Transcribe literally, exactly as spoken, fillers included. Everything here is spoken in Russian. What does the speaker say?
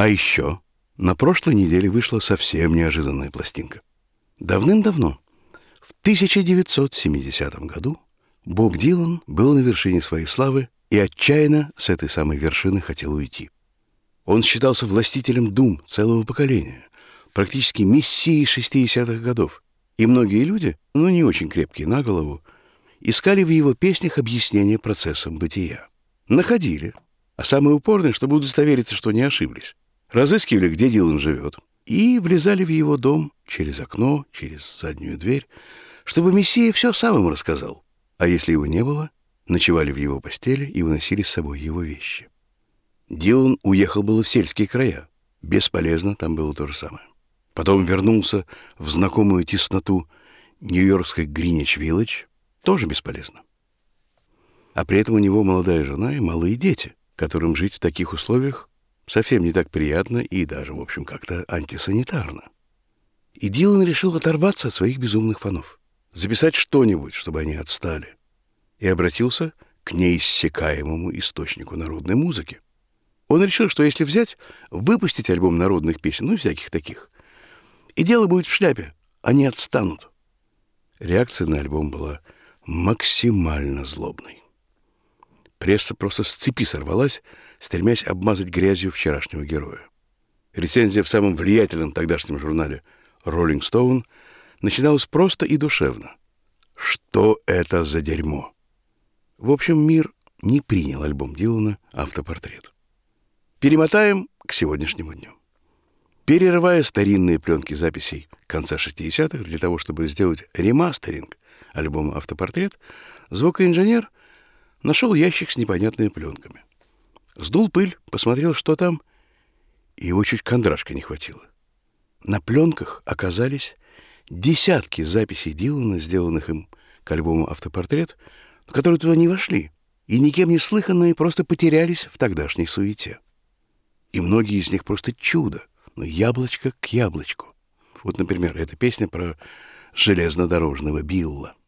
А еще на прошлой неделе вышла совсем неожиданная пластинка. Давным-давно, в тысяча девятьсот семидесятом году, Боб Дилан был на вершине своей славы и отчаянно с этой самой вершины хотел уйти. Он считался властителем дум целого поколения, практически мессией шестидесятых годов, и многие люди, ну не очень крепкие на голову, искали в его песнях объяснение процессам бытия. Находили, а самые упорные, чтобы удостовериться, что не ошиблись, разыскивали, где Дилан живет, и влезали в его дом через окно, через заднюю дверь, чтобы мессия все сам им рассказал. А если его не было, ночевали в его постели и уносили с собой его вещи. Дилан уехал было в сельские края. Бесполезно, там было то же самое. Потом вернулся в знакомую тесноту нью-йоркской Гринвич-Виллидж. Тоже бесполезно. А при этом у него молодая жена и малые дети, которым жить в таких условиях совсем не так приятно и даже, в общем, как-то антисанитарно. И Дилан решил оторваться от своих безумных фанов, записать что-нибудь, чтобы они отстали, и обратился к неиссякаемому источнику народной музыки. Он решил, что если взять, выпустить альбом народных песен, ну и всяких таких, и дело будет в шляпе, они отстанут. Реакция на альбом была максимально злобной. Пресса просто с цепи сорвалась, стремясь обмазать грязью вчерашнего героя. Рецензия в самом влиятельном тогдашнем журнале «Роллинг Стоун» начиналась просто и душевно. Что это за дерьмо? В общем, мир не принял альбом Дилана «Автопортрет». Перемотаем к сегодняшнему дню. Перерывая старинные пленки записей конца шестидесятых для того, чтобы сделать ремастеринг альбома «Автопортрет», звукоинженер нашел ящик с непонятными пленками. Сдул пыль, посмотрел, что там, и его чуть кондрашка не хватило. На пленках оказались десятки записей Дилана, сделанных им к альбому «Автопортрет», которые туда не вошли, и никем не слыханные просто потерялись в тогдашней суете. И многие из них просто чудо, но яблочко к яблочку. Вот, например, эта песня про железнодорожного Билла.